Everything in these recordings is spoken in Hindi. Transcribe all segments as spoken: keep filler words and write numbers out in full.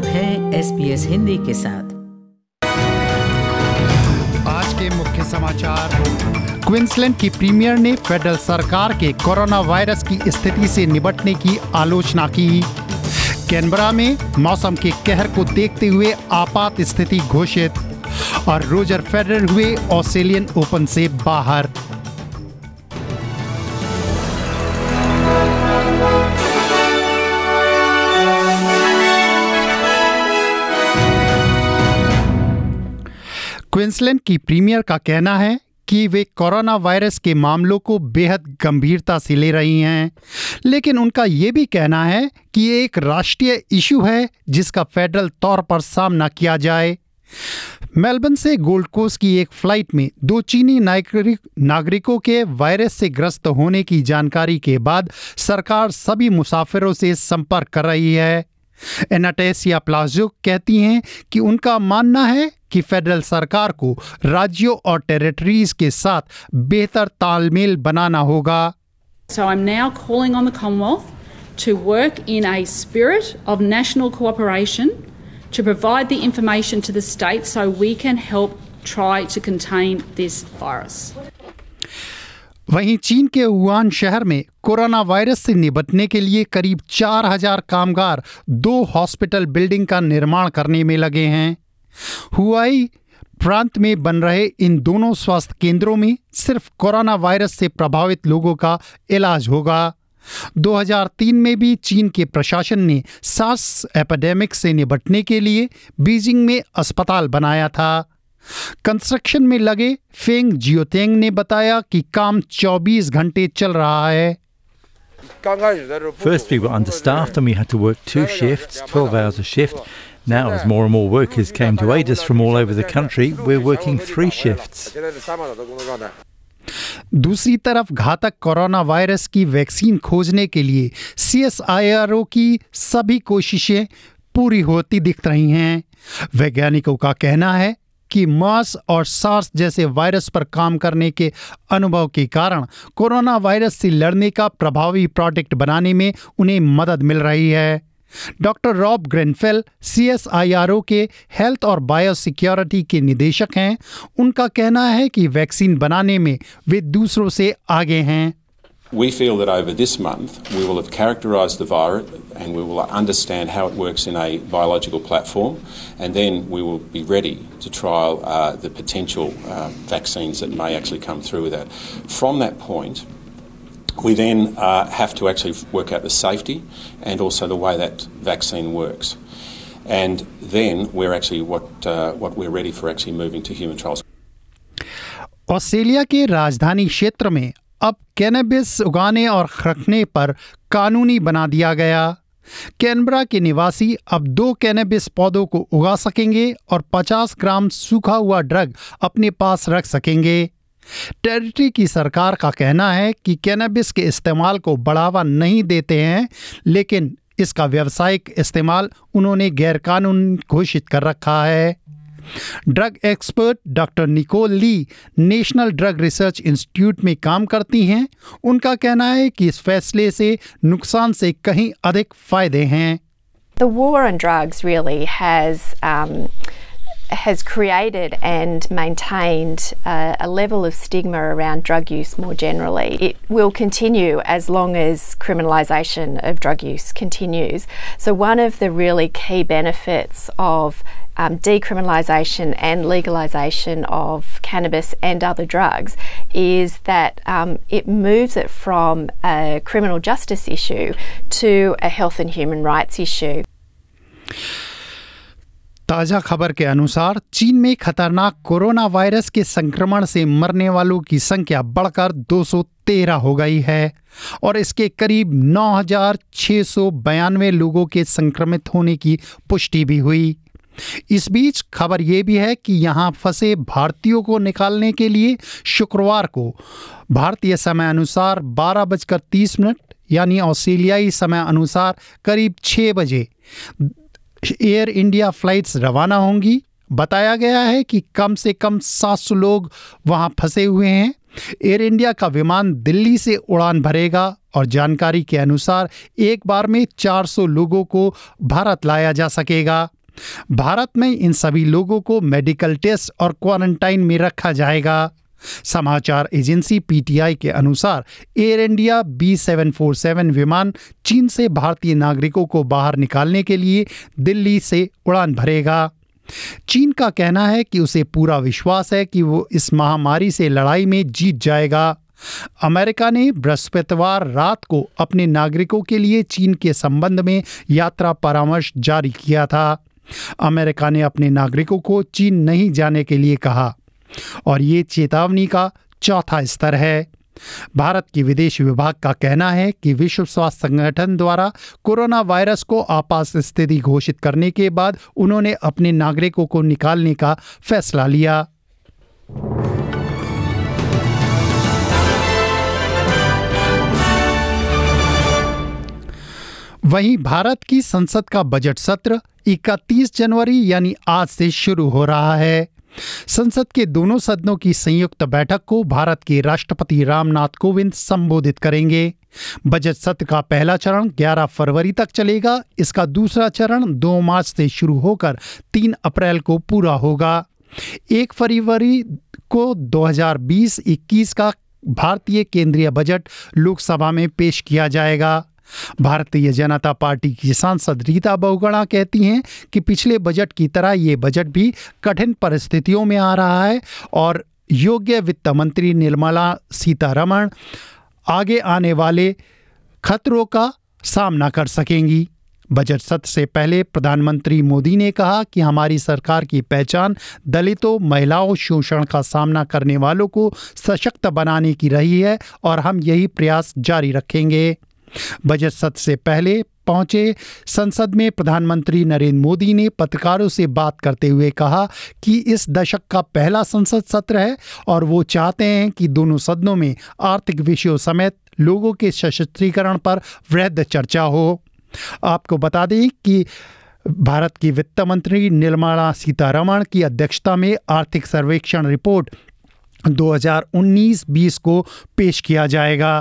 आप हैं एस बी एस हिंदी के साथ। आज के मुख्य समाचार। क्वींसलैंड की प्रीमियर ने फेडरल सरकार के कोरोना वायरस की स्थिति से निपटने की आलोचना की। कैनबरा में मौसम के कहर को देखते हुए आपात स्थिति घोषित। और रोजर फेडरर हुए ऑस्ट्रेलियन ओपन से बाहर। क्वींसलैंड की प्रीमियर का कहना है कि वे कोरोना वायरस के मामलों को बेहद गंभीरता से ले रही हैं, लेकिन उनका ये भी कहना है कि ये एक राष्ट्रीय इशू है जिसका फेडरल तौर पर सामना किया जाए। मेलबर्न से गोल्ड कोस्ट की एक फ्लाइट में दो चीनी नागरिक नागरिकों के वायरस से ग्रस्त होने की जानकारी के बाद सरकार सभी मुसाफिरों से संपर्क कर रही है। एनाटेसिया प्लाजो कहती हैं कि उनका मानना है कि फेडरल सरकार को राज्यों और टेरिटरीज के साथ बेहतर तालमेल बनाना होगा। So I'm now calling on the Commonwealth to work in a spirit of national cooperation to provide the information to the states so we can help try to contain this virus. वहीं चीन के वुहान शहर में कोरोना वायरस से निपटने के लिए करीब चार हजार कामगार दो हॉस्पिटल बिल्डिंग का निर्माण करने में लगे हैं। हुआई प्रांत में बन रहे इन दोनों स्वास्थ्य केंद्रों में सिर्फ कोरोना वायरस से प्रभावित लोगों का इलाज होगा। दो हज़ार तीन में भी चीन के प्रशासन ने सार्स एपिडेमिक से निपटने के लिए बीजिंग में अस्पताल बनाया था। कंस्ट्रक्शन में लगे फेंग जियोतेंग ने बताया कि काम चौबीस घंटे चल रहा है। First, we were understaffed and we had to work two shifts, twelve hours a shift. Now, as more and more workers came to aid us from all over the country, we're working three shifts. दूसरी तरफ घातक कोरोना वायरस की वैक्सीन खोजने के लिए सी एस आई आर ओ की सभी कोशिशें पूरी होती दिख रही हैं। वैज्ञानिकों का कहना है कि मार्स और सार्स जैसे वायरस पर काम करने के अनुभव के कारण कोरोना वायरस से लड़ने का प्रभावी प्रोडक्ट बनाने में उन्हें मदद मिल रही है। Doctor Rob Grenfell C S I R O के हेल्थ और बायो सिक्योरिटी के निदेशक हैं। उनका कहना है कि वैक्सीन बनाने में वे दूसरों से आगे हैं। We feel that over this month we will have characterised the virus and we will understand how it works in a biological platform, and then we will be ready to trial uh, the potential uh, vaccines that may actually come through with that. From that point, we then uh, have to actually work out the safety and also the way that vaccine works. And then we're actually what uh, what we're ready for actually moving to human trials. Australia के राजधानी क्षेत्र में अब कैनबिस उगाने और रखने पर कानूनी बना दिया गया। कैनबरा के निवासी अब दो कैनबिस पौधों को उगा सकेंगे और पचास ग्राम सूखा हुआ ड्रग अपने पास रख सकेंगे। टेरिटरी की सरकार का कहना है कि कैनबिस के इस्तेमाल को बढ़ावा नहीं देते हैं, लेकिन इसका व्यावसायिक इस्तेमाल उन्होंने गैरकानूनी घोषित कर रखा है। Drug expert doctor Nicole Lee national drug research institute में काम करती हैं। उनका कहना है कि इस फैसले से नुकसान से कहीं अधिक फायदे हैं। The war on drugs really has um, has created and maintained uh, a level of stigma around drug use more generally. It will continue as long as criminalisation of drug use continues. So one of the really key benefits of um, decriminalisation and legalisation of cannabis and other drugs is that um, it moves it from a criminal justice issue to a health and human rights issue. ताज़ा खबर के अनुसार चीन में खतरनाक कोरोना वायरस के संक्रमण से मरने वालों की संख्या बढ़कर दो सौ तेरह हो गई है और इसके करीब नौ हज़ार छह सौ बयानवे लोगों के संक्रमित होने की पुष्टि भी हुई। इस बीच खबर ये भी है कि यहाँ फंसे भारतीयों को निकालने के लिए शुक्रवार को भारतीय समय अनुसार बारह बजकर तीस मिनट यानी ऑस्ट्रेलियाई समय अनुसार करीब छः बजे एयर इंडिया फ्लाइट्स रवाना होंगी। बताया गया है कि कम से कम सात सौ लोग वहां फंसे हुए हैं। एयर इंडिया का विमान दिल्ली से उड़ान भरेगा और जानकारी के अनुसार एक बार में चार सौ लोगों को भारत लाया जा सकेगा। भारत में इन सभी लोगों को मेडिकल टेस्ट और क्वारंटाइन में रखा जाएगा। समाचार एजेंसी पीटीआई के अनुसार Air India B seven four seven विमान चीन से भारतीय नागरिकों को बाहर निकालने के लिए दिल्ली से उड़ान भरेगा। चीन का कहना है कि उसे पूरा विश्वास है कि वो इस महामारी से लड़ाई में जीत जाएगा। अमेरिका ने बृहस्पतिवार रात को अपने नागरिकों के लिए चीन के संबंध में यात्रा परामर्श जारी किया था। अमेरिका ने अपने नागरिकों को चीन नहीं जाने के लिए कहा और ये चेतावनी का चौथा स्तर है। भारत के विदेश विभाग का कहना है कि विश्व स्वास्थ्य संगठन द्वारा कोरोना वायरस को आपात स्थिति घोषित करने के बाद उन्होंने अपने नागरिकों को निकालने का फैसला लिया। वहीं भारत की संसद का बजट सत्र इकतीस जनवरी यानी आज से शुरू हो रहा है। संसद के दोनों सदनों की संयुक्त बैठक को भारत के राष्ट्रपति रामनाथ कोविंद संबोधित करेंगे। बजट सत्र का पहला चरण ग्यारह फरवरी तक चलेगा। इसका दूसरा चरण दो मार्च से शुरू होकर तीन अप्रैल को पूरा होगा। एक फरवरी को दो हज़ार बीस इक्कीस का भारतीय केंद्रीय बजट लोकसभा में पेश किया जाएगा। भारतीय जनता पार्टी की सांसद रीता बहुगुणा कहती हैं कि पिछले बजट की तरह ये बजट भी कठिन परिस्थितियों में आ रहा है और योग्य वित्त मंत्री निर्मला सीतारमण आगे आने वाले खतरों का सामना कर सकेंगी। बजट सत्र से पहले प्रधानमंत्री मोदी ने कहा कि हमारी सरकार की पहचान दलितों, महिलाओं, शोषण का सामना करने वालों को सशक्त बनाने की रही है और हम यही प्रयास जारी रखेंगे। बजट सत्र से पहले पहुंचे संसद में प्रधानमंत्री नरेंद्र मोदी ने पत्रकारों से बात करते हुए कहा कि इस दशक का पहला संसद सत्र है और वो चाहते हैं कि दोनों सदनों में आर्थिक विषयों समेत लोगों के सशक्तिकरण पर वृहद चर्चा हो। आपको बता दें कि भारत की वित्त मंत्री निर्मला सीतारमण की अध्यक्षता में आर्थिक सर्वेक्षण रिपोर्ट दो हज़ार उन्नीस बीस को पेश किया जाएगा।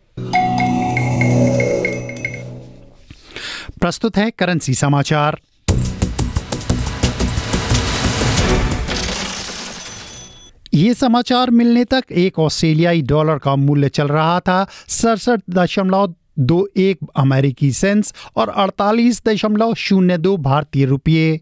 प्रस्तुत है करेंसी समाचार। ये समाचार मिलने तक एक ऑस्ट्रेलियाई डॉलर का मूल्य चल रहा था सड़सठ दशमलव दो एक अमेरिकी सेंट्स और अड़तालीस दशमलव शून्य दो भारतीय रुपये।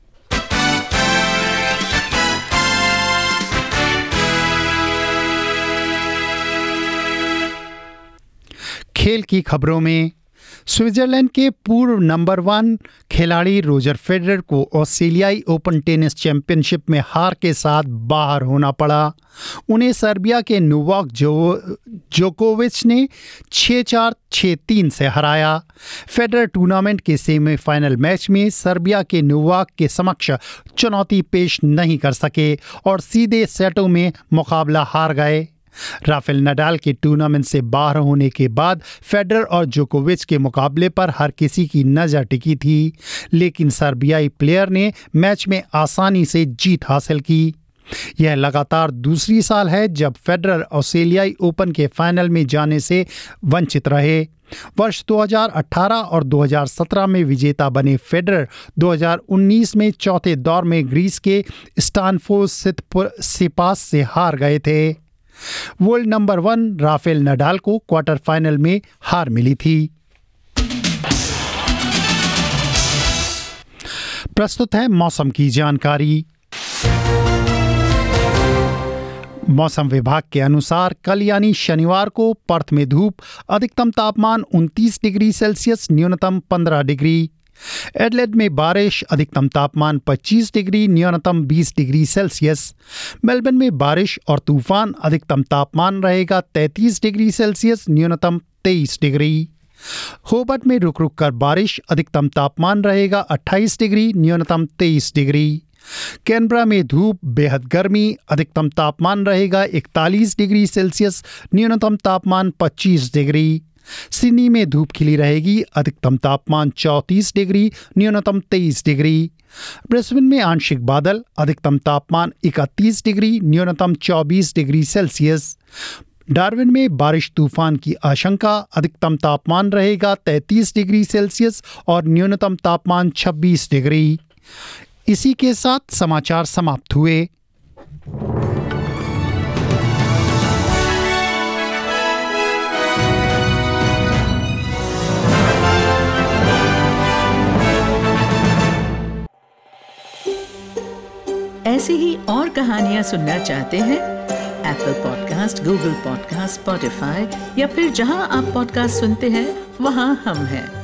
खेल की खबरों में स्विट्जरलैंड के पूर्व नंबर वन खिलाड़ी रोजर फेडरर को ऑस्ट्रेलियाई ओपन टेनिस चैंपियनशिप में हार के साथ बाहर होना पड़ा। उन्हें सर्बिया के नोवाक जो जोकोविच ने छह चार छह तीन से हराया। फेडरर टूर्नामेंट के सेमीफाइनल मैच में सर्बिया के नोवाक के समक्ष चुनौती पेश नहीं कर सके और सीधे सेटों में मुकाबला हार गए। राफेल नडाल के टूर्नामेंट से बाहर होने के बाद फेडरर और जोकोविच के मुकाबले पर हर किसी की नज़र टिकी थी, लेकिन सर्बियाई प्लेयर ने मैच में आसानी से जीत हासिल की। यह लगातार दूसरी साल है जब फेडरर ऑस्ट्रेलियाई ओपन के फाइनल में जाने से वंचित रहे। वर्ष दो हज़ार अठारह और दो हज़ार सत्रह में विजेता बने फेडरर दो हज़ार उन्नीस में चौथे दौर में ग्रीस के स्टानफोर्ड सिपास से हार गए थे। World number one Rafael Nadal को क्वार्टर फाइनल में हार मिली थी। प्रस्तुत है मौसम की जानकारी। मौसम विभाग के अनुसार कल यानी शनिवार को पर्थ में धूप, अधिकतम तापमान उनतीस डिग्री सेल्सियस, न्यूनतम पंद्रह डिग्री। एडलेड में बारिश, अधिकतम तापमान पच्चीस डिग्री, न्यूनतम बीस डिग्री सेल्सियस। मेलबर्न में बारिश और तूफान, अधिकतम तापमान रहेगा तैंतीस डिग्री सेल्सियस, न्यूनतम तेईस डिग्री। होबर्ट में रुक रुक कर बारिश, अधिकतम तापमान रहेगा अट्ठाईस डिग्री, न्यूनतम तेईस डिग्री। कैनबरा में धूप, बेहद गर्मी, अधिकतम तापमान रहेगा इकतालीस डिग्री सेल्सियस, न्यूनतम तापमान पच्चीस डिग्री। सिडनी में धूप खिली रहेगी, अधिकतम तापमान चौंतीस डिग्री, न्यूनतम तेईस डिग्री। ब्रिस्बेन में आंशिक बादल, अधिकतम तापमान इकतीस डिग्री, न्यूनतम चौबीस डिग्री सेल्सियस। डार्विन में बारिश तूफान की आशंका, अधिकतम तापमान रहेगा तैंतीस डिग्री सेल्सियस और न्यूनतम तापमान छब्बीस डिग्री। इसी के साथ समाचार समाप्त हुए। ऐसी ही और कहानियाँ सुनना चाहते हैं? Apple podcast, Google podcast, Spotify या फिर जहां आप पॉडकास्ट सुनते हैं वहां हम हैं।